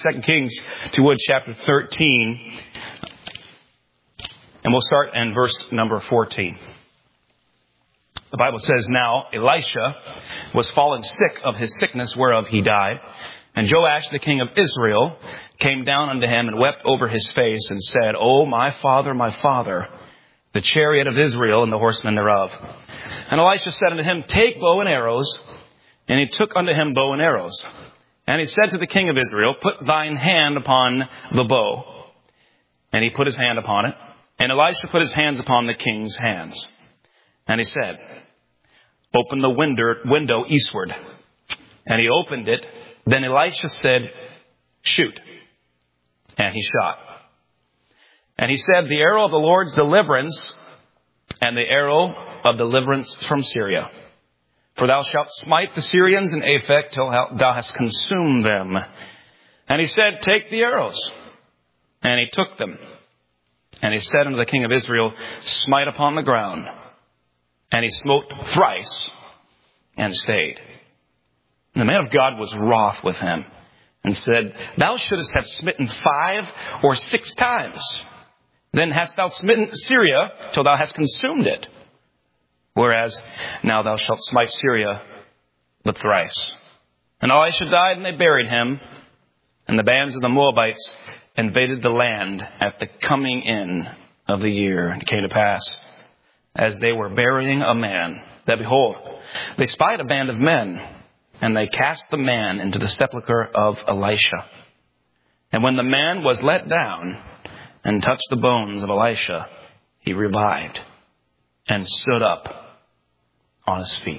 2 Kings, if you would, chapter 13. And we'll start in verse number 14. The Bible says, "Now Elisha was fallen sick of his sickness whereof he died. And Joash, the king of Israel, came down unto him and wept over his face and said, O my father, the chariot of Israel and the horsemen thereof. And Elisha said unto him, Take bow and arrows. And he took unto him bow and arrows. And he said to the king of Israel, Put thine hand upon the bow. And he put his hand upon it. And Elisha put his hands upon the king's hands. And he said, Open the window eastward. And he opened it. Then Elisha said, Shoot. And he shot. And he said, The arrow of the Lord's deliverance, and the arrow of deliverance from Syria. For thou shalt smite the Syrians in Aphek till thou hast consumed them. And he said, Take the arrows. And he took them. And he said unto the king of Israel, Smite upon the ground. And he smote thrice and stayed. And the man of God was wroth with him and said, Thou shouldest have smitten 5 or 6 times. Then hast thou smitten Syria till thou hast consumed it. Whereas now thou shalt smite Syria but thrice. And Elisha died, and they buried him. And the bands of the Moabites invaded the land at the coming in of the year. And it came to pass, as they were burying a man, that behold, they spied a band of men, and they cast the man into the sepulchre of Elisha. And when the man was let down and touched the bones of Elisha, he revived and stood up on his feet."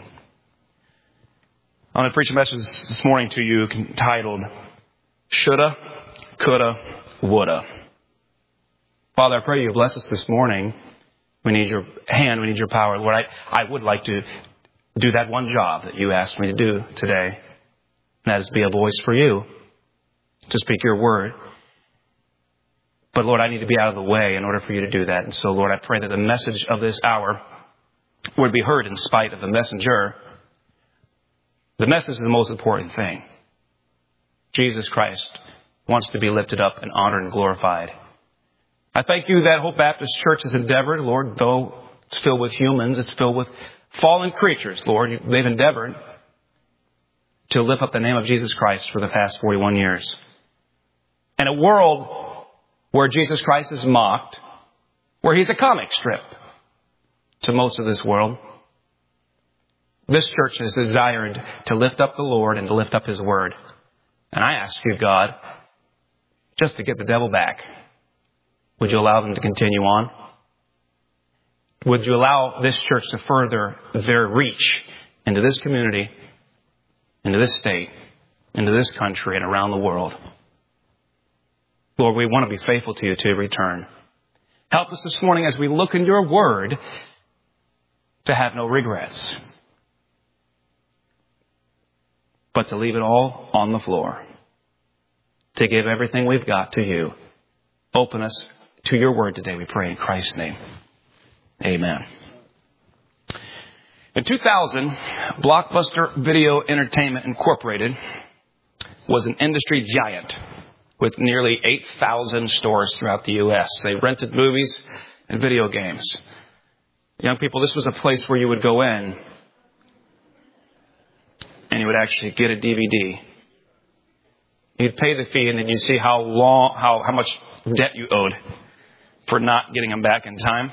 I want to preach a message this morning to you entitled, Shoulda, Coulda, Woulda. Father, I pray you bless us this morning. We need your hand. We need your power. Lord, I would like to do that one job that you asked me to do today. And that is be a voice for you to speak your word. But Lord, I need to be out of the way in order for you to do that. And so, Lord, I pray that the message of this hour would be heard in spite of the messenger. The message is the most important thing. Jesus Christ wants to be lifted up and honored and glorified. I thank you that Hope Baptist Church has endeavored, Lord, though it's filled with humans, it's filled with fallen creatures, Lord. They've endeavored to lift up the name of Jesus Christ for the past 41 years. In a world where Jesus Christ is mocked, where he's a comic strip to most of this world, this church has desired to lift up the Lord and to lift up his word. And I ask you, God, just to get the devil back, would you allow them to continue on? Would you allow this church to further their reach into this community, into this state, into this country, and around the world? Lord, we want to be faithful to you to return. Help us this morning as we look in your word to have no regrets, but to leave it all on the floor, to give everything we've got to you. Open us to your word today, we pray in Christ's name. Amen. In 2000, Blockbuster Video Entertainment Incorporated was an industry giant with nearly 8,000 stores throughout the U.S. They rented movies and video games. Young people, this was a place where you would go in and you would actually get a DVD. You'd pay the fee, and then you'd see how much debt you owed for not getting them back in time.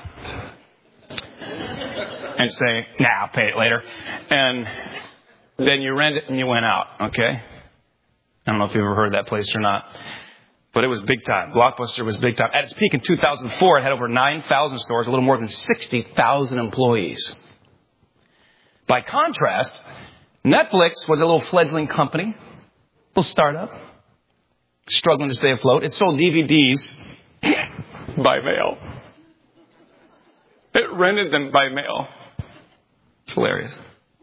And say, I'll pay it later. And then you rent it and you went out, okay? I don't know if you've ever heard of that place or not. But it was big time. Blockbuster was big time. At its peak in 2004, it had over 9,000 stores, a little more than 60,000 employees. By contrast, Netflix was a little fledgling company, a little startup, struggling to stay afloat. It sold DVDs by mail. It rented them by mail. It's hilarious.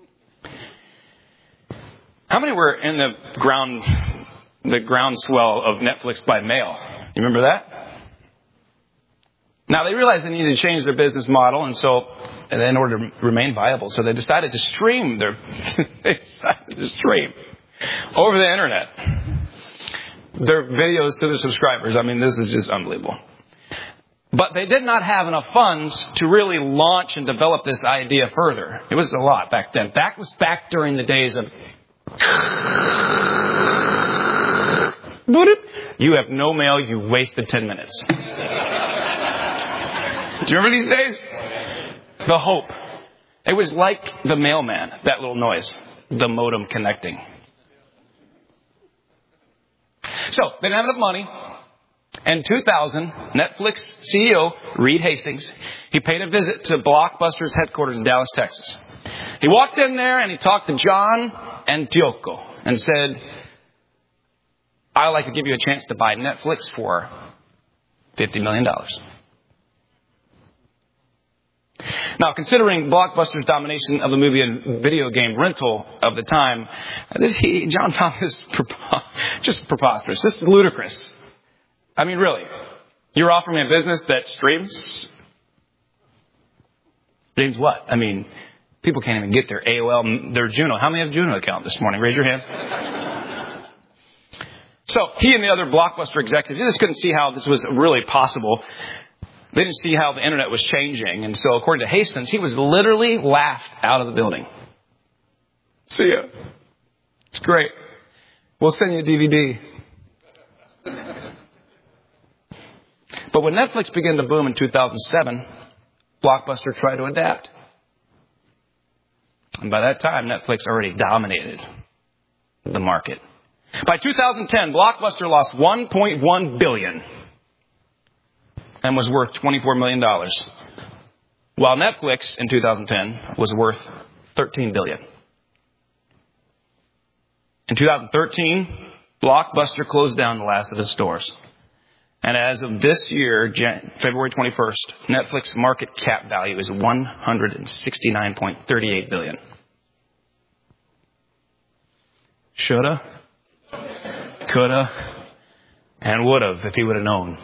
How many were in the groundswell of Netflix by mail? You remember that? Now, they realized they needed to change their business model, and so in order to remain viable, so they decided to stream over the internet. their videos to their subscribers. I mean, this is just unbelievable. But they did not have enough funds to really launch and develop this idea further. It was a lot back then. That was back during the days of... You have no mail, you wasted 10 minutes. Do you remember these days? The hope. It was like the mailman, that little noise. The modem connecting. So, they didn't have enough money. In 2000, Netflix CEO Reed Hastings, he paid a visit to Blockbuster's headquarters in Dallas, Texas. He walked in there and he talked to John Antioco and said, I'd like to give you a chance to buy Netflix for $50 million. Now, considering Blockbuster's domination of the movie and video game rental of the time, John found this just preposterous. This is ludicrous. I mean, really. You're offering me a business that streams? Streams what? I mean, people can't even get their AOL, their Juno. How many have Juno account this morning? Raise your hand. So he and the other Blockbuster executives just couldn't see how this was really possible. They didn't see how the internet was changing. And so according to Hastings, he was literally laughed out of the building. See ya. It's great. We'll send you a DVD. But when Netflix began to boom in 2007, Blockbuster tried to adapt. And by that time, Netflix already dominated the market. By 2010, Blockbuster lost $1.1 billion and was worth $24 million, while Netflix in 2010 was worth $13 billion. In 2013, Blockbuster closed down the last of its stores. And as of this year, February 21st, Netflix market cap value is $169.38 billion. Shoulda, coulda, and woulda if he would have known.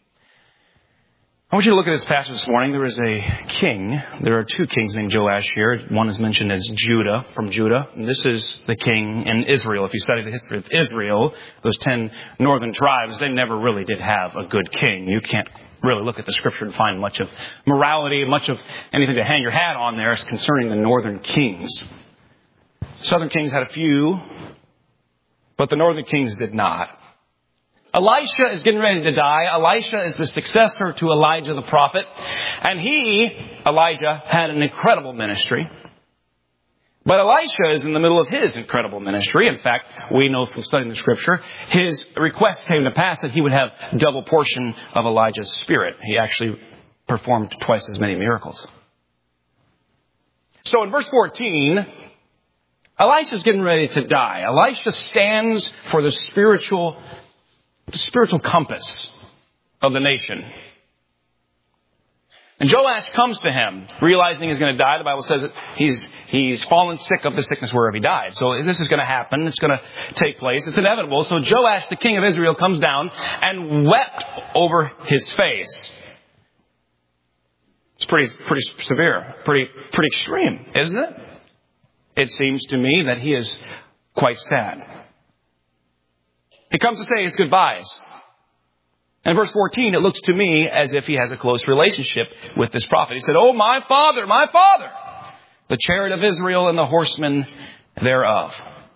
I want you to look at this passage this morning. There is a king. There are two kings named Joash here. One is mentioned as Judah, from Judah. And this is the king in Israel. If you study the history of Israel, those 10 northern tribes, they never really did have a good king. You can't really look at the scripture and find much of morality, much of anything to hang your hat on there concerning the northern kings. Southern kings had a few, but the northern kings did not. Elisha is getting ready to die. Elisha is the successor to Elijah the prophet. And Elijah, had an incredible ministry. But Elisha is in the middle of his incredible ministry. In fact, we know from studying the scripture, his request came to pass that he would have double portion of Elijah's spirit. He actually performed twice as many miracles. So in verse 14, Elisha is getting ready to die. Elisha stands for the spiritual compass of the nation. And Joash comes to him, realizing he's going to die. The Bible says that he's fallen sick of the sickness wherever he died. So this is going to happen. It's going to take place. It's inevitable. So Joash, the king of Israel, comes down and wept over his face. It's pretty severe, pretty extreme, isn't it? It seems to me that he is quite sad. He comes to say his goodbyes. And verse 14, it looks to me as if he has a close relationship with this prophet. He said, "Oh, my father, the chariot of Israel and the horsemen thereof."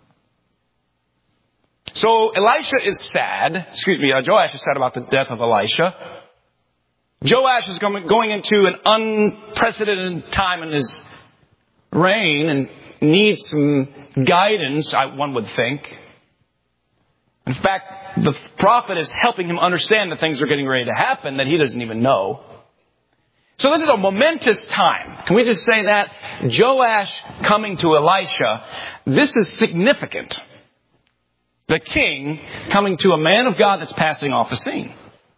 So Joash is sad about the death of Elisha. Joash is going into an unprecedented time in his reign and needs some guidance, one would think. In fact, the prophet is helping him understand that things are getting ready to happen that he doesn't even know. So this is a momentous time. Can we just say that? Joash coming to Elisha, this is significant. The king coming to a man of God that's passing off the scene.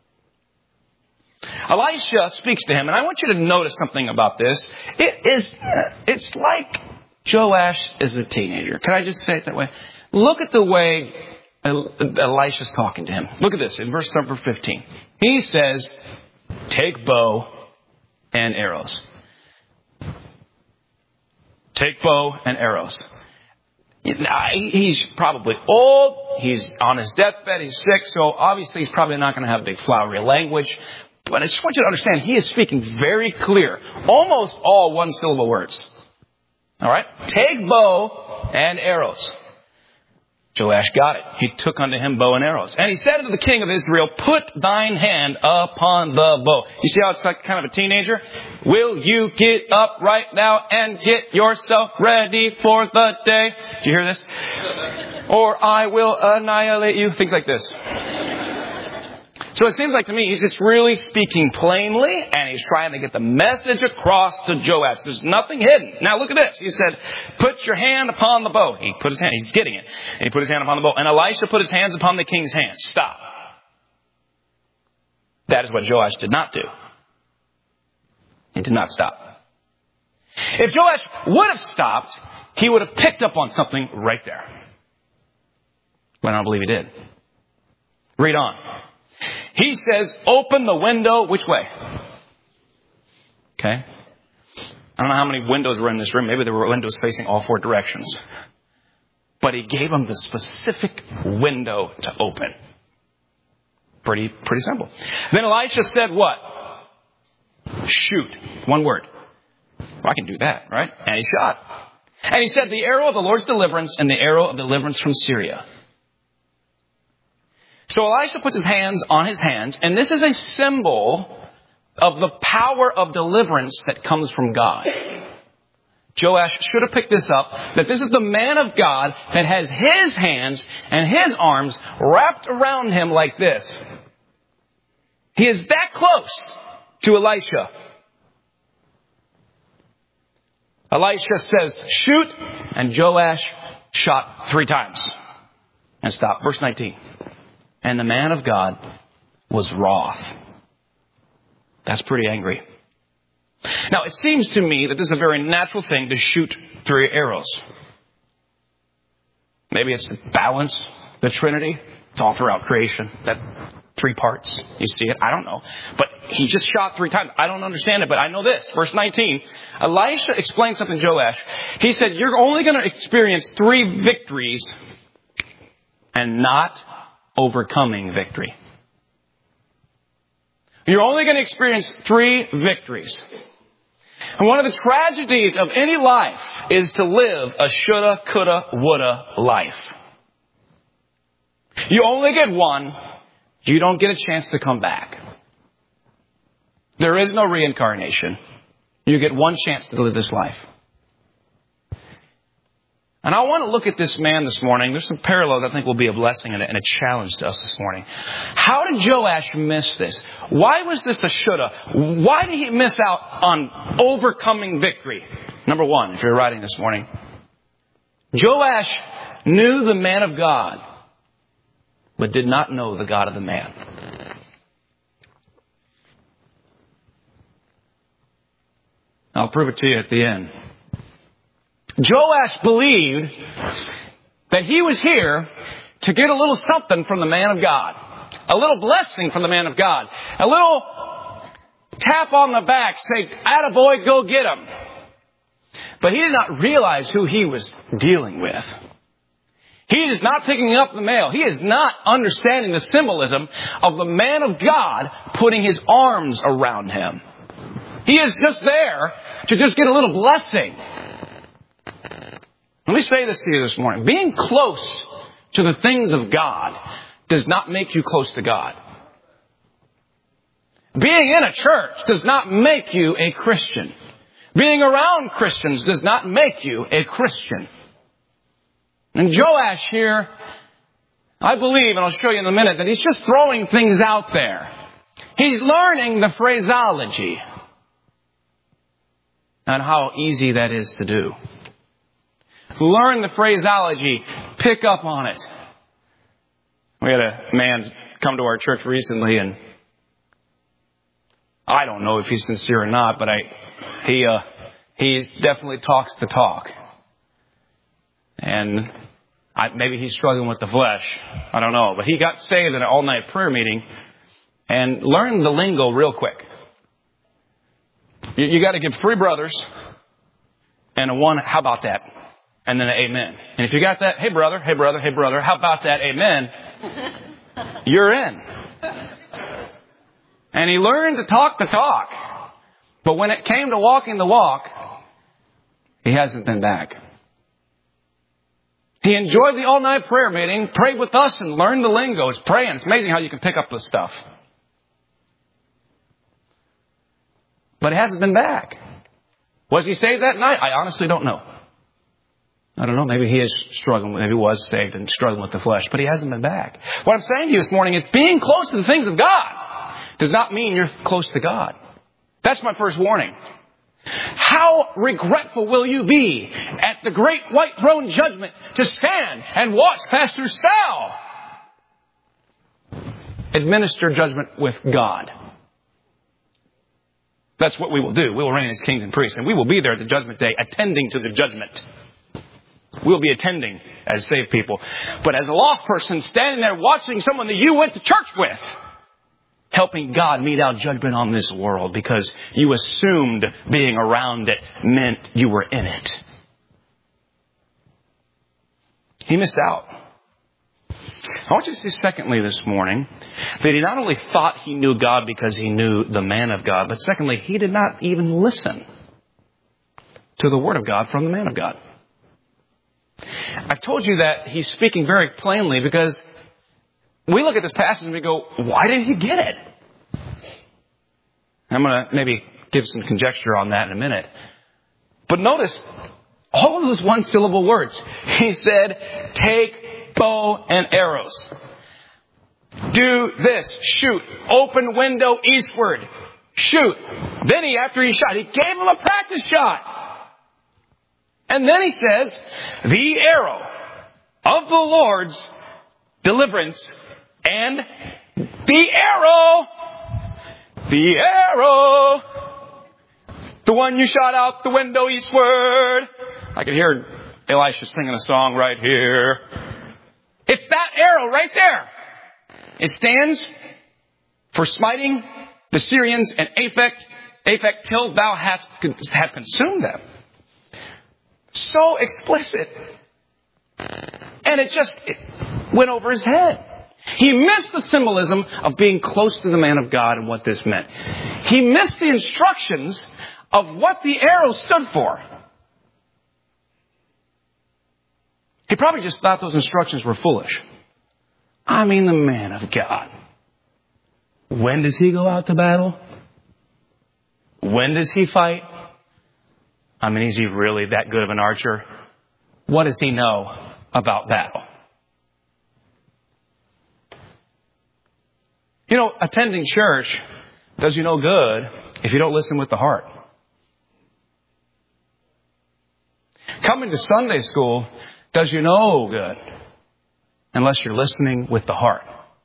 Elisha speaks to him, and I want you to notice something about this. It's like Joash is a teenager. Can I just say it that way? Look at the way Elisha's talking to him. Look at this in verse number 15. He says, "Take bow and arrows." Take bow and arrows. He's probably old. He's on his deathbed. He's sick. So obviously he's probably not going to have big flowery language. But I just want you to understand, he is speaking very clear. Almost all one-syllable words. All right? Take bow and arrows. Joash got it. He took unto him bow and arrows. And he said unto the king of Israel, put thine hand upon the bow. You see how it's like kind of a teenager? Will you get up right now and get yourself ready for the day? Do you hear this? Or I will annihilate you. Things like this. So it seems like to me he's just really speaking plainly, and he's trying to get the message across to Joash. There's nothing hidden. Now look at this. He said, put your hand upon the bow. He put his hand, he's getting it. And he put his hand upon the bow. And Elisha put his hands upon the king's hands. Stop. That is what Joash did not do. He did not stop. If Joash would have stopped, he would have picked up on something right there. But I don't believe he did. Read on. He says, open the window, which way? Okay. I don't know how many windows were in this room. Maybe there were windows facing all four directions. But he gave him the specific window to open. Pretty simple. Then Elisha said what? Shoot. One word. Well, I can do that, right? And he shot. And he said, the arrow of the Lord's deliverance and the arrow of deliverance from Syria. So Elisha puts his hands on his hands, and this is a symbol of the power of deliverance that comes from God. Joash should have picked this up, that this is the man of God that has his hands and his arms wrapped around him like this. He is that close to Elisha. Elisha says, shoot, and Joash shot 3 times and stopped. Verse 19. And the man of God was wroth. That's pretty angry. Now, it seems to me that this is a very natural thing to shoot 3 arrows. Maybe it's to balance the Trinity. It's all throughout creation. That 3 parts. You see it? I don't know. But he just shot 3 times. I don't understand it, but I know this. Verse 19. Elisha explained something to Joash. He said, you're only going to experience 3 victories and not overcoming victory. You're only going to experience 3 victories. And one of the tragedies of any life is to live a shoulda, coulda, woulda life. You only get one. You don't get a chance to come back. There is no reincarnation. You get one chance to live this life. And I want to look at this man this morning. There's some parallels I think will be a blessing and a challenge to us this morning. How did Joash miss this? Why was this a shoulda? Why did he miss out on overcoming victory? Number 1, if you're writing this morning. Joash knew the man of God, but did not know the God of the man. I'll prove it to you at the end. Joash believed that he was here to get a little something from the man of God. A little blessing from the man of God. A little tap on the back, say, attaboy, go get him. But he did not realize who he was dealing with. He is not picking up the mail. He is not understanding the symbolism of the man of God putting his arms around him. He is just there to just get a little blessing. Let me say this to you this morning. Being close to the things of God does not make you close to God. Being in a church does not make you a Christian. Being around Christians does not make you a Christian. And Joash here, I believe, and I'll show you in a minute, that he's just throwing things out there. He's learning the phraseology and how easy that is to do. Learn the phraseology. Pick up on it. We had a man come to our church recently, and I don't know if he's sincere or not, but he definitely talks the talk. And maybe he's struggling with the flesh. I don't know. But he got saved in an all-night prayer meeting and learned the lingo real quick. You got to give 3 brothers and a 1, how about that? and then an amen. And if you got that, hey brother, hey brother, hey brother, how about that amen? You're in. And he learned to talk the talk. But when it came to walking the walk, he hasn't been back. He enjoyed the all-night prayer meeting, prayed with us, and learned the lingo. It's praying. It's amazing how you can pick up this stuff. But he hasn't been back. Was he saved that night? I honestly don't know. I don't know. Maybe he is struggling. Maybe he was saved and struggling with the flesh. But he hasn't been back. What I'm saying to you this morning is being close to the things of God does not mean you're close to God. That's my first warning. How regretful will you be at the great white throne judgment to stand and watch Pastor Sal administer judgment with God? That's what we will do. We will reign as kings and priests. And we will be there at the judgment day attending to the judgment. We'll be attending as saved people. But as a lost person standing there watching someone that you went to church with, helping God mete out judgment on this world because you assumed being around it meant you were in it. He missed out. I want you to see secondly this morning that he not only thought he knew God because he knew the man of God, but secondly, he did not even listen to the word of God from the man of God. I've told you that he's speaking very plainly because we look at this passage and we go, why did he get it? I'm going to maybe give some conjecture on that in a minute. But notice all of those one-syllable words. He said, take bow and arrows. Do this. Shoot. Open window eastward. Shoot. Then after he shot, he gave him a practice shot. And then he says, the arrow of the Lord's deliverance and the arrow, the one you shot out the window eastward. I can hear Elisha singing a song right here. It's that arrow right there. It stands for smiting the Syrians and Aphek till thou hast consumed them. So explicit. And it went over his head. He missed the symbolism of being close to the man of God and what this meant. He missed the instructions of what the arrow stood for. He probably just thought those instructions were foolish. I mean, the man of God. When does he go out to battle? When does he fight? I mean, is he really that good of an archer? What does he know about battle? You know, attending church does you no good if you don't listen with the heart. Coming to Sunday school does you no good unless you're listening with the heart.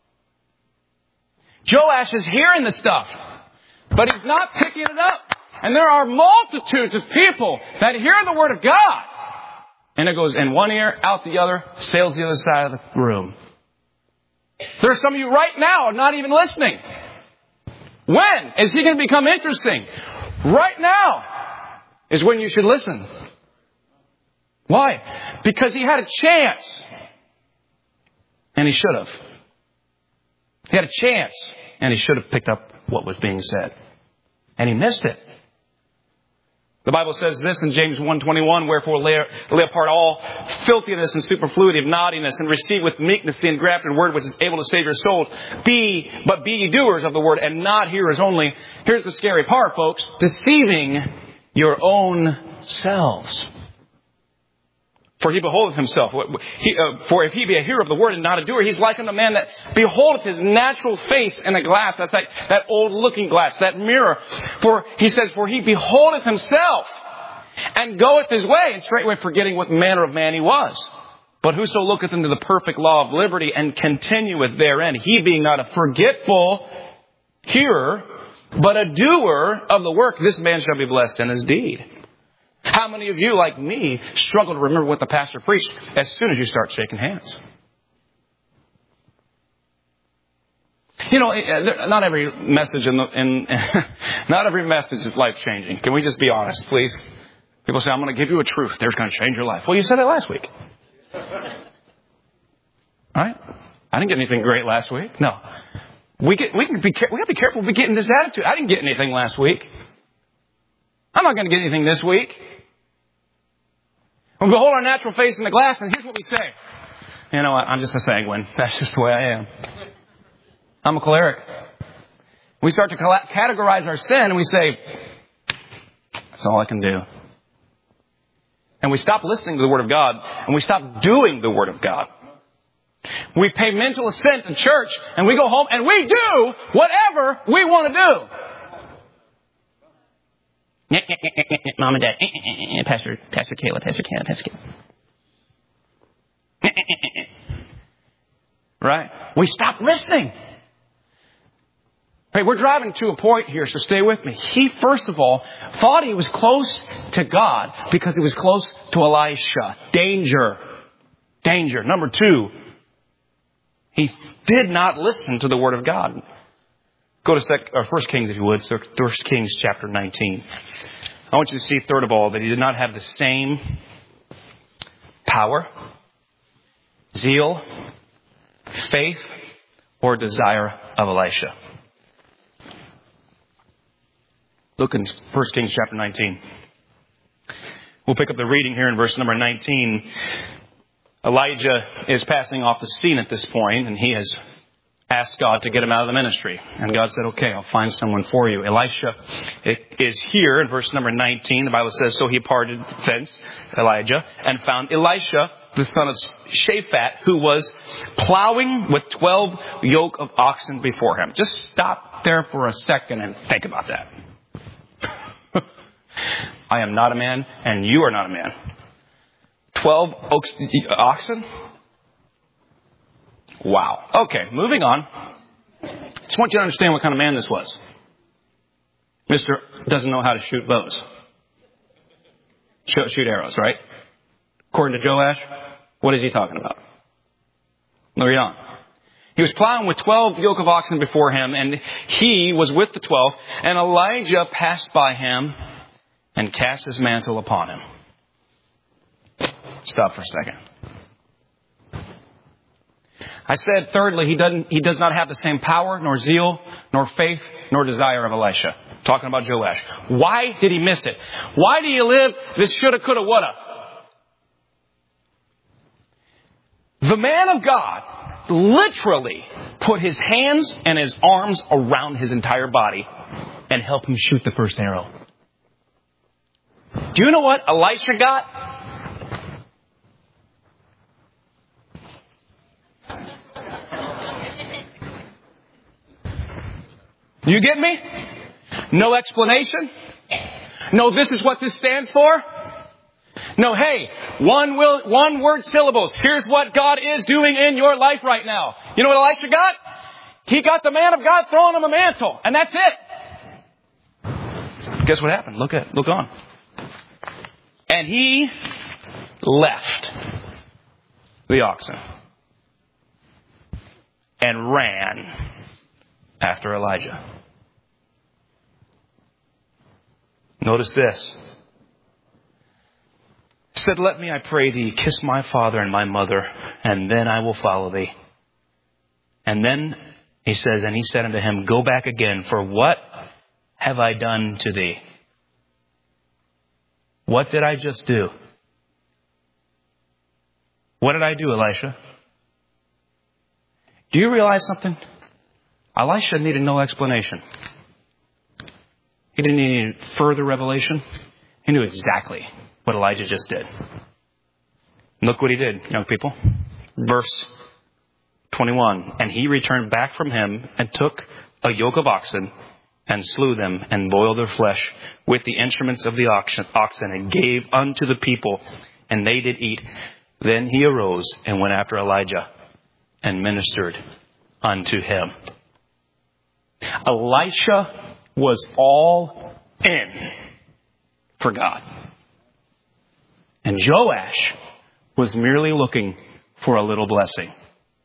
Joash is hearing the stuff, but he's not picking it up. And there are multitudes of people that hear the word of God. And it goes in one ear, out the other, sails the other side of the room. There are some of you right now not even listening. When is he going to become interesting? Right now is when you should listen. Why? Because he had a chance. And he should have. He had a chance. And he should have picked up what was being said. And he missed it. The Bible says this in James 1:21, wherefore lay apart all filthiness and superfluity of naughtiness, and receive with meekness the engrafted word which is able to save your souls. Be ye doers of the word and not hearers only. Here's the scary part, folks. Deceiving your own selves. For he beholdeth himself. For if he be a hearer of the word and not a doer, he's like unto a man that beholdeth his natural face in a glass. That's like that old looking glass, that mirror. For he says, for he beholdeth himself and goeth his way, and straightway forgetting what manner of man he was. But whoso looketh into the perfect law of liberty and continueth therein, he being not a forgetful hearer, but a doer of the work, this man shall be blessed in his deed. How many of you, like me, struggle to remember what the pastor preached as soon as you start shaking hands? You know, not every message not every message is life changing. Can we just be honest, please? People say, I'm going to give you a truth. There's going to change your life. Well, you said it last week. Right? I didn't get anything great last week. No. We got to be careful we get in this attitude. I didn't get anything last week. I'm not going to get anything this week. We behold our natural face in the glass, and here's what we say. You know what? I'm just a sanguine. That's just the way I am. I'm a choleric. We start to categorize our sin, and we say, that's all I can do. And we stop listening to the Word of God, and we stop doing the Word of God. We pay mental assent in church, and we go home, and we do whatever we want to do. Mom and Dad, Pastor Kayla, Pastor Ken, Pastor Kayla. Right? We stop listening. Hey, we're driving to a point here, so stay with me. He, first of all, thought he was close to God because he was close to Elisha. Danger. Danger. Number two, he did not listen to the Word of God. Go to 1 Kings, if you would. 1 Kings chapter 19. I want you to see, third of all, that he did not have the same power, zeal, faith, or desire of Elisha. Look in 1 Kings chapter 19. We'll pick up the reading here in verse number 19. Elijah is passing off the scene at this point, and he has asked God to get him out of the ministry. And God said, okay, I'll find someone for you. Elisha is here in verse number 19. The Bible says, so he parted thence, Elijah, and found Elisha, the son of Shaphat, who was plowing with 12 yoke of oxen before him. Just stop there for a second and think about that. I am not a man, and you are not a man. 12 oxen? Wow. Okay, moving on. Just want you to understand what kind of man this was. Mr. doesn't know how to shoot bows. Shoot arrows, right? According to Joash, what is he talking about? No, read on. He was plowing with 12 yoke of oxen before him, and he was with the 12, and Elijah passed by him and cast his mantle upon him. Stop for a second. I said, thirdly, he does not have the same power, nor zeal, nor faith, nor desire of Elisha. Talking about Joash. Why did he miss it? Why do you live this shoulda, coulda, woulda? The man of God literally put his hands and his arms around his entire body and helped him shoot the first arrow. Do you know what Elisha got? You get me? No explanation. No, this is what this stands for. No, hey, one word syllables. Here's what God is doing in your life right now. You know what Elisha got? He got the man of God throwing him a mantle, and that's it. Guess what happened? Look on. And he left the oxen and ran after Elijah. Notice this. He said, let me, I pray thee, kiss my father and my mother, and then I will follow thee. And then he says, and he said unto him, go back again, for what have I done to thee? What did I just do? What did I do, Elisha? Do you realize something? Elisha needed no explanation. He didn't need further revelation. He knew exactly what Elijah just did. Look what he did, young people. Verse 21. And he returned back from him and took a yoke of oxen and slew them and boiled their flesh with the instruments of the oxen and gave unto the people, and they did eat. Then he arose and went after Elijah and ministered unto him. Elisha was all in for God. And Joash was merely looking for a little blessing.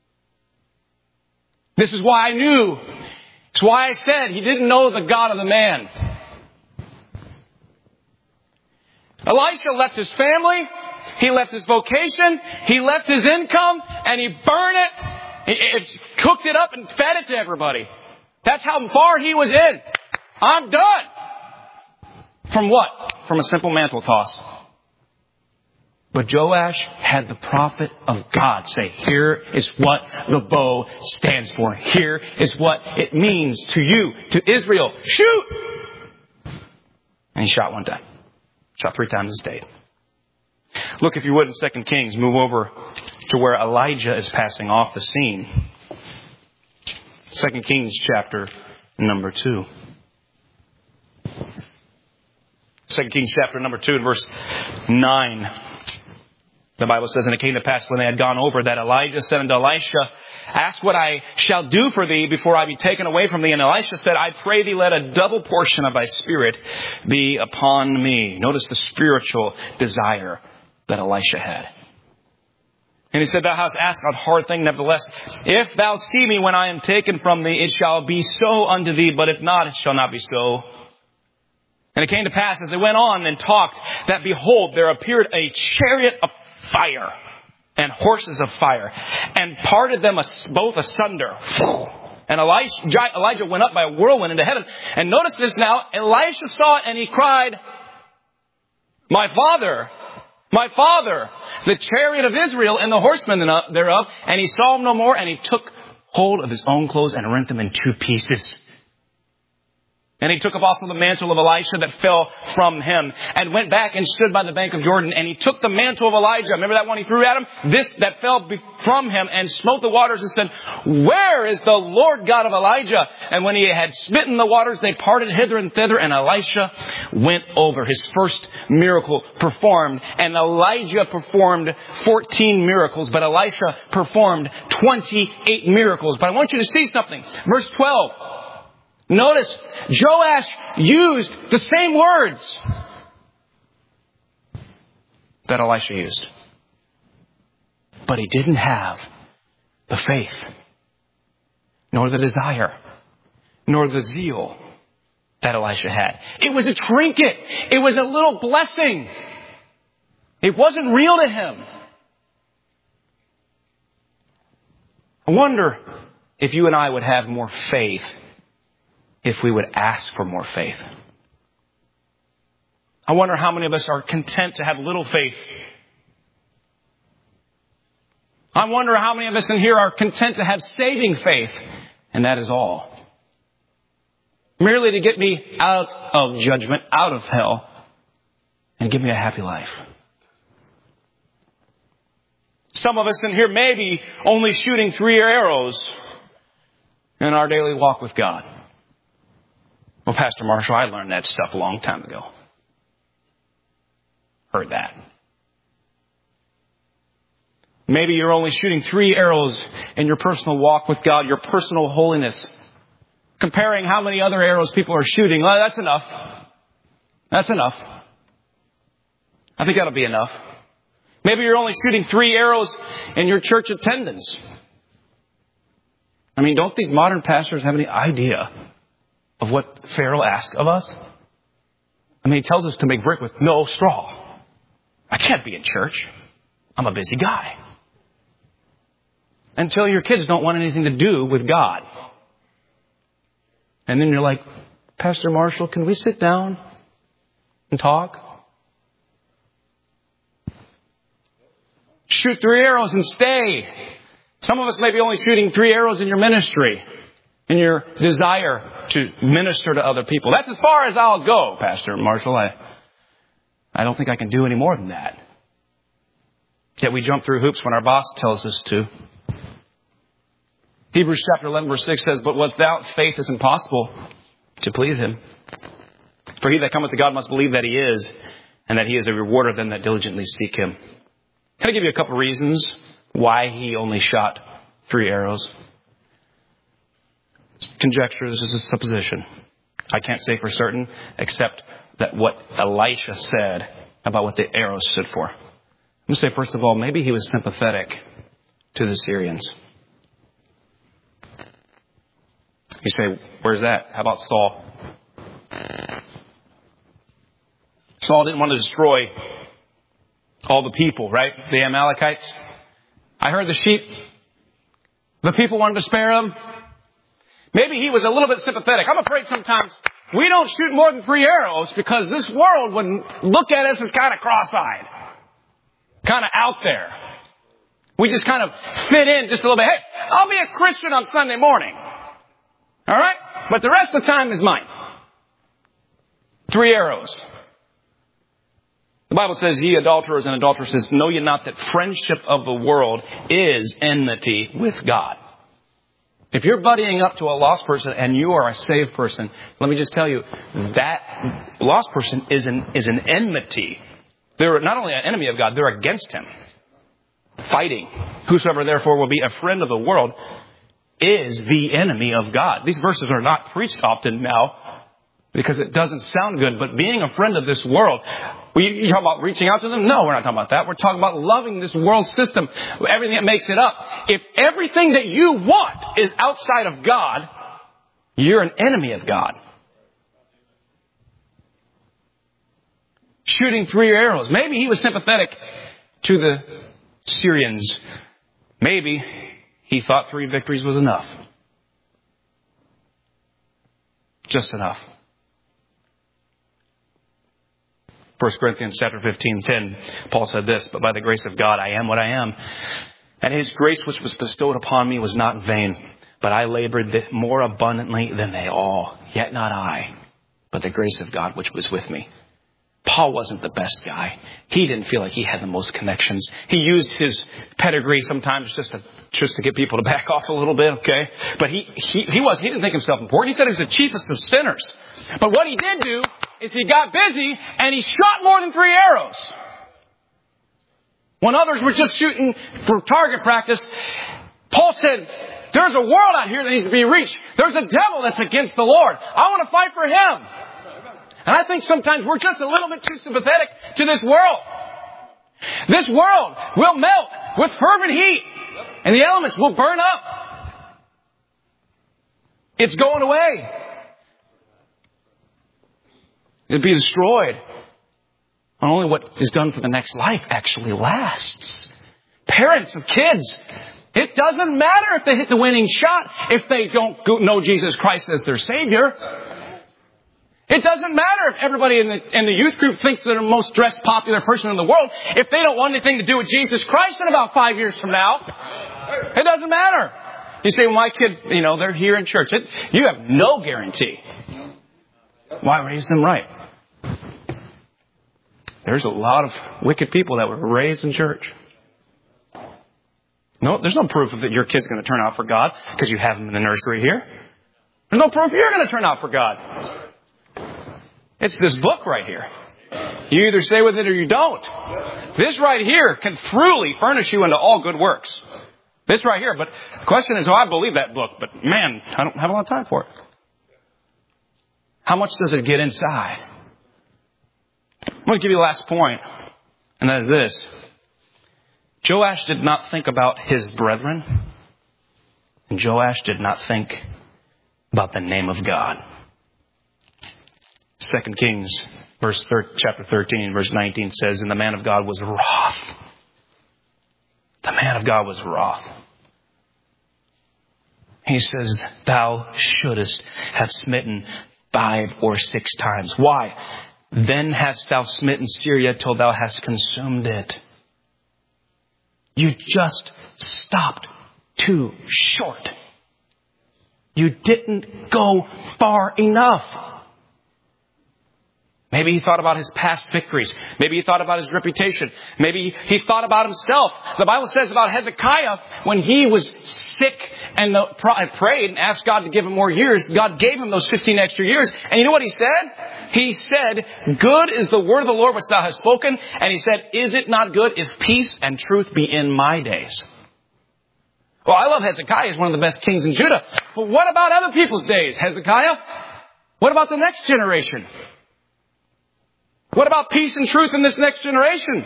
This is why I knew. It's why I said he didn't know the God of the man. Elisha left his family. He left his vocation. He left his income. And he burned it. He cooked it up and fed it to everybody. That's how far he was in. I'm done. From what? From a simple mantle toss. But Joash had the prophet of God say, here is what the bow stands for. Here is what it means to you, to Israel. Shoot! And he shot one time. Shot 3 times and stayed. Look, if you would, in 2 Kings, move over to where Elijah is passing off the scene. 2 Kings chapter number 2. 2 Kings chapter number 2 and verse 9. The Bible says, and it came to pass when they had gone over that Elijah said unto Elisha, ask what I shall do for thee before I be taken away from thee. And Elisha said, I pray thee, let a double portion of thy spirit be upon me. Notice the spiritual desire that Elisha had. And he said, thou hast asked a hard thing, nevertheless. If thou see me when I am taken from thee, it shall be so unto thee. But if not, it shall not be so. And it came to pass, as they went on and talked, that behold, there appeared a chariot of fire and horses of fire, and parted them both asunder. And Elijah went up by a whirlwind into heaven. And notice this now, Elisha saw it and he cried, my father, the chariot of Israel and the horsemen thereof. And he saw him no more, and he took hold of his own clothes and rent them in 2 pieces. And he took up also the mantle of Elisha that fell from him, and went back and stood by the bank of Jordan. And he took the mantle of Elijah. Remember that one he threw at him? This that fell from him, and smote the waters and said, where is the Lord God of Elijah? And when he had smitten the waters, they parted hither and thither, and Elisha went over. His first miracle performed. And Elijah performed 14 miracles, but Elisha performed 28 miracles. But I want you to see something. Verse 12. Notice, Joash used the same words that Elisha used. But he didn't have the faith, nor the desire, nor the zeal that Elisha had. It was a trinket. It was a little blessing. It wasn't real to him. I wonder if you and I would have more faith if we would ask for more faith. I wonder how many of us are content to have little faith. I wonder how many of us in here are content to have saving faith, and that is all. Merely to get me out of judgment, out of hell, and give me a happy life. Some of us in here may be only shooting 3 arrows in our daily walk with God. Well, Pastor Marshall, I learned that stuff a long time ago. Heard that. Maybe you're only shooting 3 arrows in your personal walk with God, your personal holiness. Comparing how many other arrows people are shooting. Well, that's enough. That's enough. I think that'll be enough. Maybe you're only shooting 3 arrows in your church attendance. I mean, don't these modern pastors have any idea of what Pharaoh asked of us? I mean, he tells us to make brick with no straw. I can't be in church. I'm a busy guy. Until your kids don't want anything to do with God. And then you're like, Pastor Marshall, can we sit down and talk? Shoot 3 arrows and stay. Some of us may be only shooting 3 arrows in your ministry, in your desire to minister to other people. That's as far as I'll go, Pastor Marshall. I don't think I can do any more than that. Yet we jump through hoops when our boss tells us to. Hebrews chapter 11 verse 6 says, but without faith is impossible to please him. For he that cometh to God must believe that he is, and that he is a rewarder of them that diligently seek him. Can I give you a couple of reasons why he only shot 3 arrows? Conjecture, this is a supposition. I can't say for certain, except that what Elisha said about what the arrows stood for. I'm going to say, first of all, maybe he was sympathetic to the Syrians. You say, where's that? How about Saul? Saul didn't want to destroy all the people, right? The Amalekites. I heard the sheep. The people wanted to spare them. Maybe he was a little bit sympathetic. I'm afraid sometimes we don't shoot more than 3 arrows because this world would look at us as kind of cross-eyed. Kind of out there. We just kind of fit in just a little bit. Hey, I'll be a Christian on Sunday morning. All right? But the rest of the time is mine. 3 arrows. The Bible says, ye adulterers and adulteresses, know ye not that friendship of the world is enmity with God. If you're buddying up to a lost person and you are a saved person, let me just tell you, that lost person is an enmity. They're not only an enemy of God, they're against Him. Fighting. Whosoever therefore will be a friend of the world is the enemy of God. These verses are not preached often now because it doesn't sound good, but being a friend of this world, you talk about reaching out to them? No, we're not talking about that. We're talking about loving this world system, everything that makes it up. If everything that you want is outside of God, you're an enemy of God. Shooting 3 arrows. Maybe he was sympathetic to the Syrians. Maybe he thought 3 victories was enough. Just enough. 1 Corinthians chapter 15:10, Paul said this, but by the grace of God I am what I am. And His grace which was bestowed upon me was not in vain, but I labored more abundantly than they all. Yet not I, but the grace of God which was with me. Paul wasn't the best guy. He didn't feel like he had the most connections. He used his pedigree sometimes just to get people to back off a little bit, okay? But he didn't think himself important. He said he was the chiefest of sinners. But what he did do is he got busy and he shot more than 3 arrows. When others were just shooting for target practice, Paul said, there's a world out here that needs to be reached. There's a devil that's against the Lord. I want to fight for him. And I think sometimes we're just a little bit too sympathetic to this world. This world will melt with fervent heat. And the elements will burn up. It's going away. It'll be destroyed. And only what is done for the next life actually lasts. Parents of kids, it doesn't matter if they hit the winning shot if they don't know Jesus Christ as their Savior. It doesn't matter if everybody in the youth group thinks they're the most dressed popular person in the world. If they don't want anything to do with Jesus Christ in about 5 years from now, it doesn't matter. You say, well, my kid, they're here in church. You have no guarantee. Why raise them right? There's a lot of wicked people that were raised in church. No, there's no proof that your kid's going to turn out for God because you have them in the nursery here. There's no proof you're going to turn out for God. It's this book right here. You either stay with it or you don't. This right here can truly furnish you into all good works. This right here. But the question is, I believe that book, but man, I don't have a lot of time for it. How much does it get inside? I'm going to give you the last point, and that is this. Joash did not think about his brethren, and Joash did not think about the name of God. 2 Kings, chapter 13, verse 19 says, and the man of God was wroth. The man of God was wroth. He says, thou shouldest have smitten 5 or 6 times. Why? Then hast thou smitten Syria till thou hast consumed it. You just stopped too short. You didn't go far enough. Maybe he thought about his past victories. Maybe he thought about his reputation. Maybe he thought about himself. The Bible says about Hezekiah, when he was sick and prayed and asked God to give him more years, God gave him those 15 extra years. And you know what he said? He said, good is the word of the Lord which thou hast spoken. And he said, is it not good if peace and truth be in my days? Well, I love Hezekiah. He's one of the best kings in Judah. But what about other people's days, Hezekiah? What about the next generation? What about peace and truth in this next generation?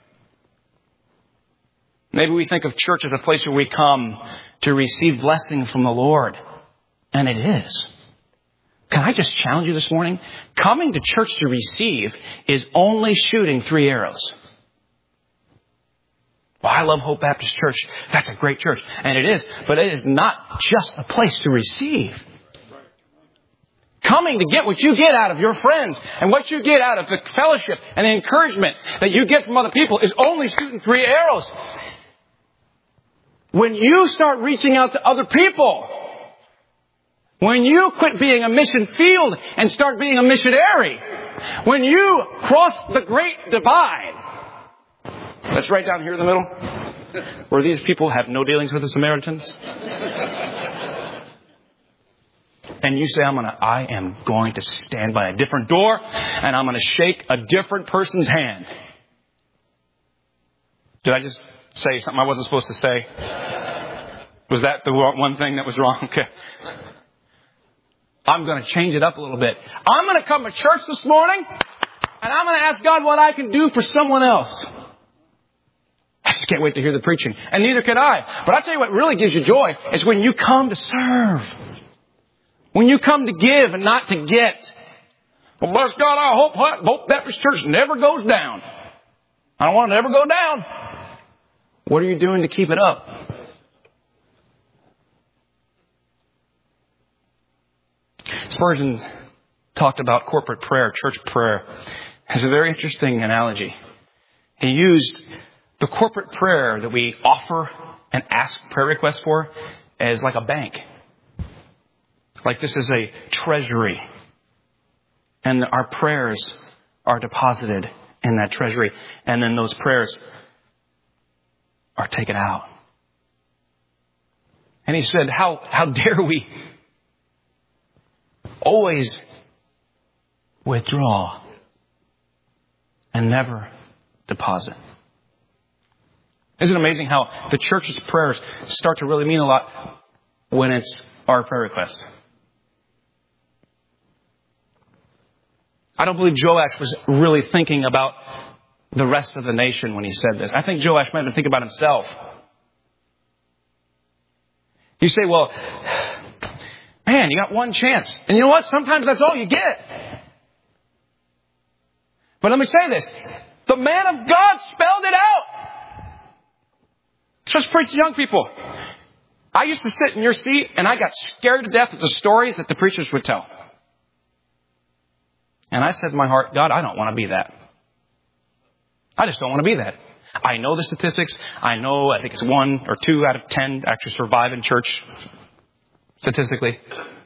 Maybe we think of church as a place where we come to receive blessing from the Lord. And it is. Can I just challenge you this morning? Coming to church to receive is only shooting 3 arrows. Well, I love Hope Baptist Church. That's a great church. And it is. But it is not just a place to receive. Coming to get what you get out of your friends and what you get out of the fellowship and the encouragement that you get from other people is only shooting 3 arrows. When you start reaching out to other people, when you quit being a mission field and start being a missionary, when you cross the great divide, that's right down here in the middle, where these people have no dealings with the Samaritans. And you say, I am going to stand by a different door and I'm going to shake a different person's hand. Did I just say something I wasn't supposed to say? Was that the one thing that was wrong? Okay. I'm going to change it up a little bit. I'm going to come to church this morning and I'm going to ask God what I can do for someone else. I just can't wait to hear the preaching. And neither can I. But I'll tell you what really gives you joy is when you come to serve. When you come to give and not to get. Well, bless God, I hope Baptist Church never goes down. I don't want it to ever go down. What are you doing to keep it up? Spurgeon talked about corporate prayer, church prayer. It's a very interesting analogy. He used the corporate prayer that we offer and ask prayer requests for as like a bank. Like this is a treasury. And our prayers are deposited in that treasury. And then those prayers are taken out. And he said, how dare we always withdraw and never deposit. Isn't it amazing how the church's prayers start to really mean a lot when it's our prayer request? I don't believe Joash was really thinking about the rest of the nation when he said this. I think Joash might have been thinking about himself. You say, well, man, you got one chance. And you know what? Sometimes that's all you get. But let me say this. The man of God spelled it out. Just preach to young people. I used to sit in your seat and I got scared to death of the stories that the preachers would tell. And I said in my heart, God, I don't want to be that. I just don't want to be that. I know the statistics. I think it's 1 or 2 out of 10 actually survive in church. Statistically.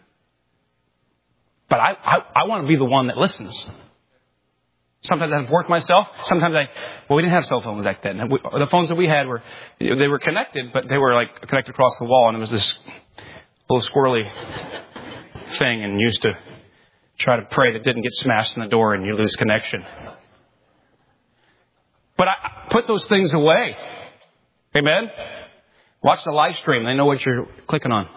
But I want to be the one that listens. Sometimes I've worked myself. Sometimes we didn't have cell phones back then. The phones that we had they were connected, but they were like connected across the wall. And it was this little squirrely thing and used to try to pray that didn't get smashed in the door and you lose connection. But I put those things away. Amen? Watch the live stream. They know what you're clicking on.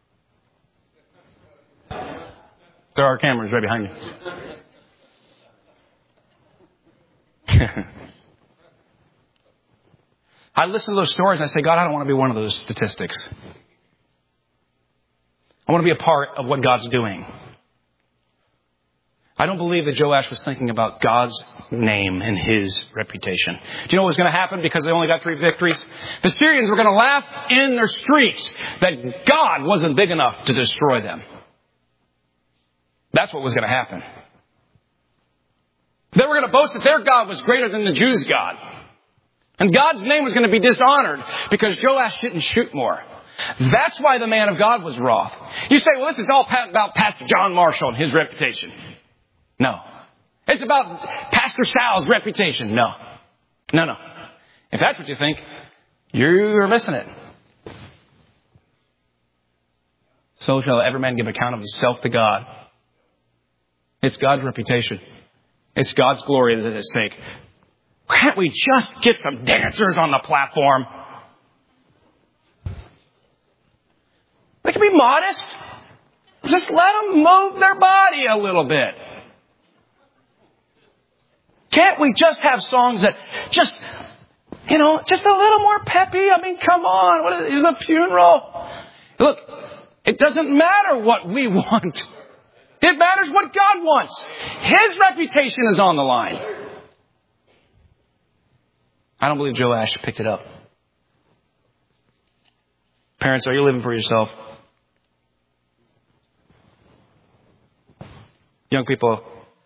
There are cameras right behind you. I listen to those stories and I say, God, I don't want to be one of those statistics. I want to be a part of what God's doing. I don't believe that Joash was thinking about God's name and his reputation. Do you know what was going to happen because they only got 3 victories? The Syrians were going to laugh in their streets that God wasn't big enough to destroy them. That's what was going to happen. They were going to boast that their God was greater than the Jews' God. And God's name was going to be dishonored because Joash didn't shoot more. That's why the man of God was wroth. You say, well, this is all about Pastor John Marshall and his reputation. No. It's about Pastor Sal's reputation. No. If that's what you think, you're missing it. So shall every man give account of himself to God. It's God's reputation. It's God's glory that is at stake. Can't we just get some dancers on the platform? They can be modest. Just let them move their body a little bit. Can't we just have songs that just a little more peppy? I mean, come on. What is a funeral? Look, it doesn't matter what we want. It matters what God wants. His reputation is on the line. I don't believe Joash picked it up. Parents, are you living for yourself? Young people,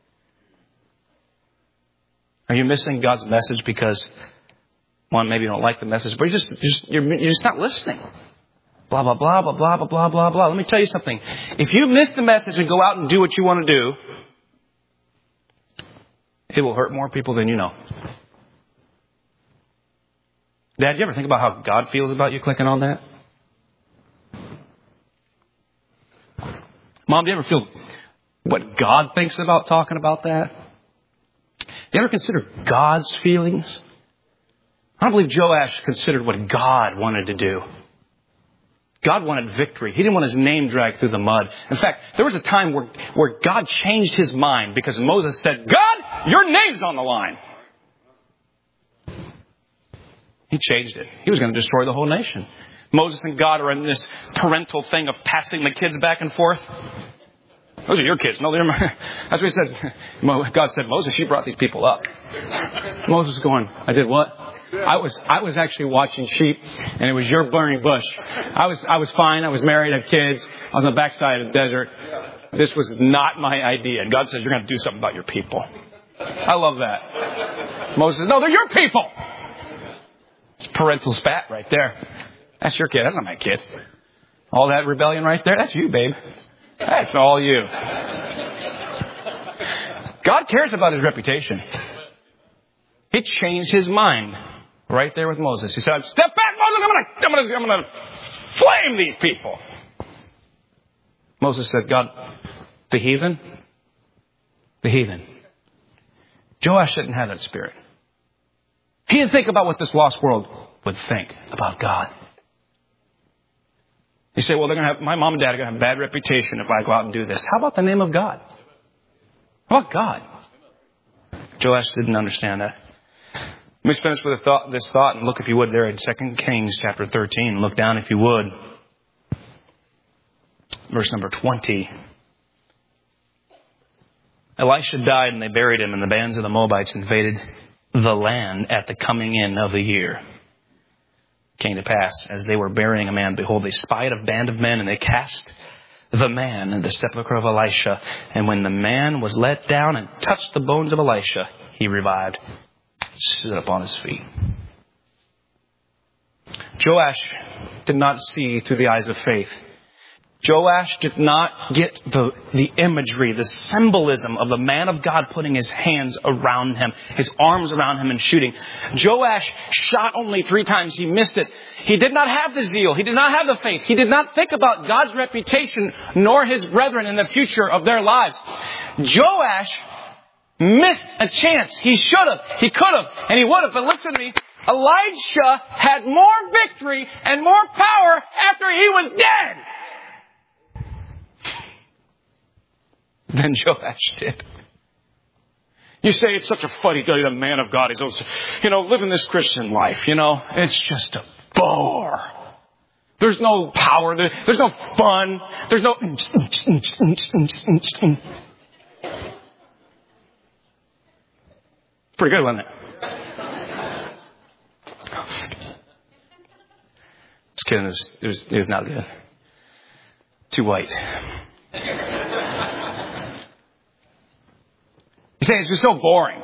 are you missing God's message because, one, maybe you don't like the message, but you're just not listening? Blah, blah, blah, blah, blah, blah, blah, blah, blah. Let me tell you something. If you miss the message and go out and do what you want to do, it will hurt more people than you know. Dad, do you ever think about how God feels about you clicking on that? Mom, do you ever feel what God thinks about talking about that? Do you ever consider God's feelings? I don't believe Joash considered what God wanted to do. God wanted victory. He didn't want his name dragged through the mud. In fact, there was a time where God changed his mind because Moses said, God, your name's on the line. He changed it. He was going to destroy the whole nation. Moses and God are in this parental thing of passing the kids back and forth. Those are your kids. No, they're mine. That's what he said. God said, Moses, you brought these people up. Moses was going, I did what? I was actually watching sheep, and it was your burning bush. I was fine. I was married. I had kids. I was on the backside of the desert. This was not my idea. And God says, you're going to do something about your people. I love that. Moses says, no, they're your people. It's parental spat right there. That's your kid. That's not my kid. All that rebellion right there, that's you, babe. That's all you. God cares about his reputation. He changed his mind right there with Moses. He said, step back, Moses. I'm going to flame these people. Moses said, God, the heathen. Joash didn't have that spirit. He didn't think about what this lost world would think about God. You say, well, my mom and dad are going to have a bad reputation if I go out and do this. How about the name of God? How about God? Joash didn't understand that. Let me finish with this thought and look, if you would, there in 2 Kings chapter 13. Look down, if you would. Verse number 20. Elisha died and they buried him, and the bands of the Moabites invaded the land at the coming in of the year. It came to pass, as they were burying a man, behold, they spied a band of men, and they cast the man in the sepulchre of Elisha. And when the man was let down and touched the bones of Elisha, he revived, stood up on his feet. Joash did not see through the eyes of faith. Joash did not get the imagery, the symbolism of the man of God putting his hands around him, his arms around him and shooting. Joash shot only 3 times. He missed it. He did not have the zeal. He did not have the faith. He did not think about God's reputation nor his brethren in the future of their lives. Joash missed a chance. He should have. He could have. And he would have. But listen to me. Elisha had more victory and more power after he was dead than Joash did. You say it's such a funny day, the man of God. He's also, living this Christian life, it's just a bore. There's no power. There's no fun. There's no... Pretty good, wasn't it? Just kidding. It was not good. Too white. You say it's just so boring.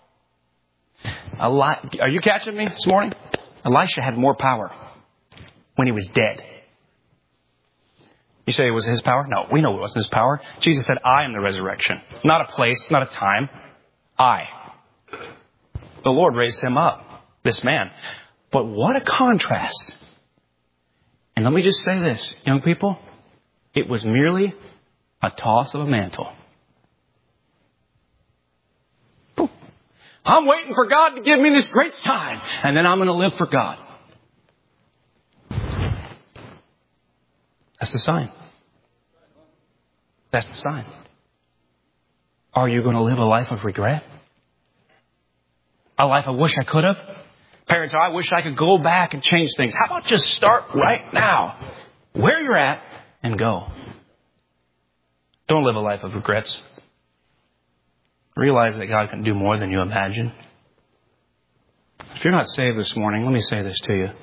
Are you catching me this morning? Elisha had more power when he was dead. You say it was his power? No, we know it wasn't his power. Jesus said, I am the resurrection. Not a place, not a time. I. The Lord raised him up, this man. But what a contrast. And let me just say this, young people. It was merely a toss of a mantle. I'm waiting for God to give me this great sign, and then I'm going to live for God. That's the sign. That's the sign. Are you going to live a life of regret? A life I wish I could have? Parents, I wish I could go back and change things. How about just start right now, where you're at, and go? Don't live a life of regrets. Realize that God can do more than you imagine. If you're not saved this morning, let me say this to you.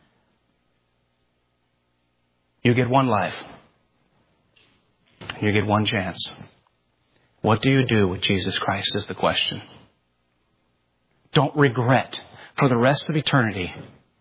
You get one life. You get one chance. What do you do with Jesus Christ is the question. Don't regret for the rest of eternity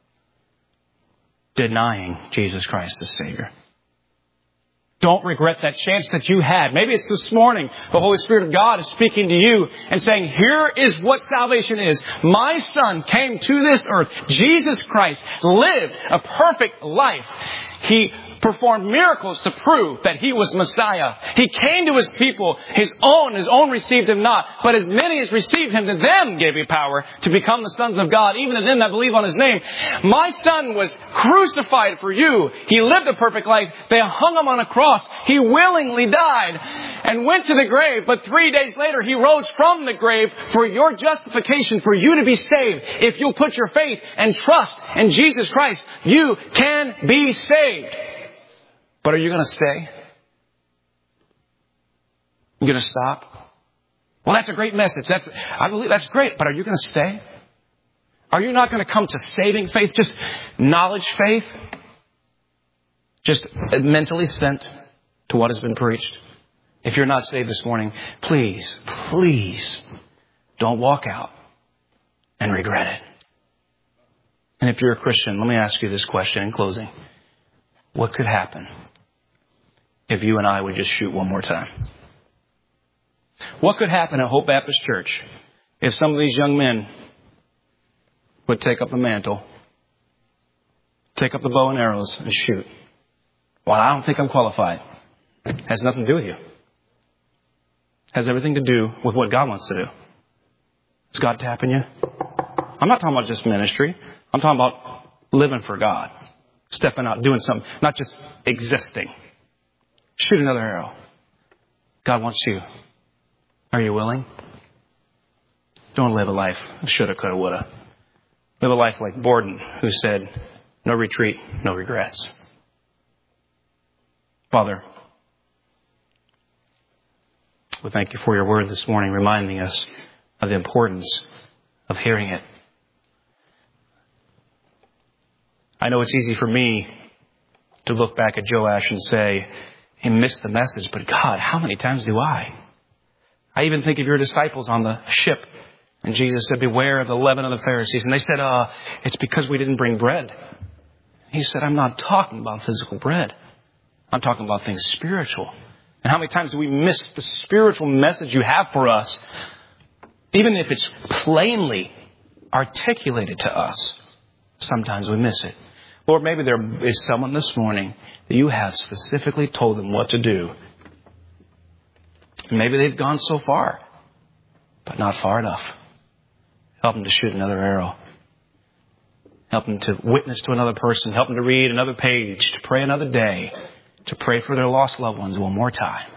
denying Jesus Christ as Savior. Don't regret that chance that you had. Maybe it's this morning. The Holy Spirit of God is speaking to you and saying, here is what salvation is. My Son came to this earth. Jesus Christ lived a perfect life. He performed miracles to prove that He was Messiah. He came to His people. His own received Him not. But as many as received Him, to them gave He power to become the sons of God, even to them that believe on His name. My Son was crucified for you. He lived a perfect life. They hung Him on a cross. He willingly died and went to the grave. But 3 days later, He rose from the grave for your justification, for you to be saved. If you'll put your faith and trust in Jesus Christ, you can be saved. But are you going to stay? You going to stop? Well, that's a great message. I believe that's great. But are you going to stay? Are you not going to come to saving faith? Just knowledge faith? Just mentally sent to what has been preached? If you're not saved this morning, please don't walk out and regret it. And if you're a Christian, let me ask you this question in closing. What could happen if you and I would just shoot one more time? What could happen at Hope Baptist Church if some of these young men would take up the mantle, take up the bow and arrows and shoot? Well, I don't think I'm qualified. It has nothing to do with you. It has everything to do with what God wants to do. Is God tapping you? I'm not talking about just ministry. I'm talking about living for God. Stepping out, doing something, not just existing. Shoot another arrow. God wants you. Are you willing? Don't live a life of shoulda, coulda, woulda. Live a life like Borden, who said, no retreat, no regrets. Father, we thank you for your word this morning, reminding us of the importance of hearing it. I know it's easy for me to look back at Joash and say, he missed the message, but God, how many times do I? I even think of your disciples on the ship, and Jesus said, beware of the leaven of the Pharisees. And they said, it's because we didn't bring bread. He said, I'm not talking about physical bread. I'm talking about things spiritual. And how many times do we miss the spiritual message you have for us, even if it's plainly articulated to us? Sometimes we miss it. Lord, maybe there is someone this morning that you have specifically told them what to do. Maybe they've gone so far, but not far enough. Help them to shoot another arrow. Help them to witness to another person. Help them to read another page, to pray another day, to pray for their lost loved ones one more time.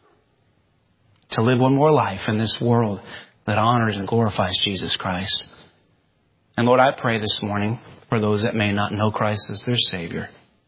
To live one more life in this world that honors and glorifies Jesus Christ. And Lord, I pray this morning for those that may not know Christ as their Savior.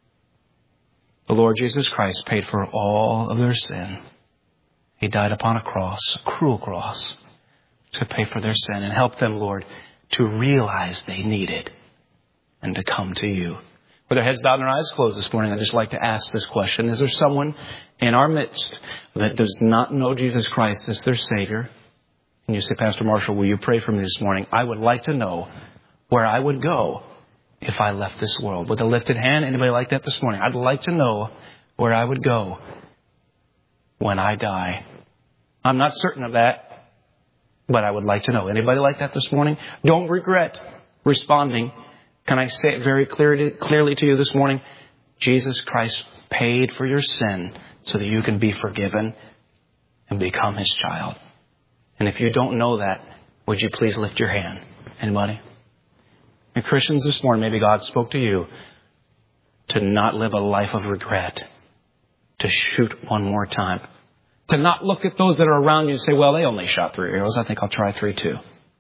The Lord Jesus Christ paid for all of their sin. He died upon a cross, a cruel cross, to pay for their sin and help them, Lord, to realize they need it and to come to you. With their heads bowed and their eyes closed this morning, I'd just like to ask this question. Is there someone in our midst that does not know Jesus Christ as their Savior? And you say, Pastor Marshall, will you pray for me this morning? I would like to know where I would go if I left this world. With a lifted hand, anybody like that this morning? I'd like to know where I would go when I die. I'm not certain of that, but I would like to know. Anybody like that this morning? Don't regret responding. Can I say it very clearly to you this morning? Jesus Christ paid for your sin so that you can be forgiven and become His child. And if you don't know that, would you please lift your hand? Anybody? And Christians this morning, maybe God spoke to you to not live a life of regret, to shoot one more time, to not look at those that are around you and say, well, they only shot 3 arrows. I think I'll try 3 too. It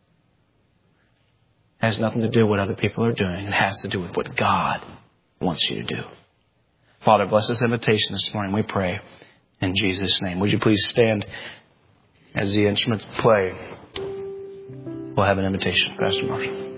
has nothing to do with what other people are doing. It has to do with what God wants you to do. Father, bless this invitation this morning. We pray in Jesus' name. Would you please stand as the instruments play? We'll have an invitation, Pastor Marshall.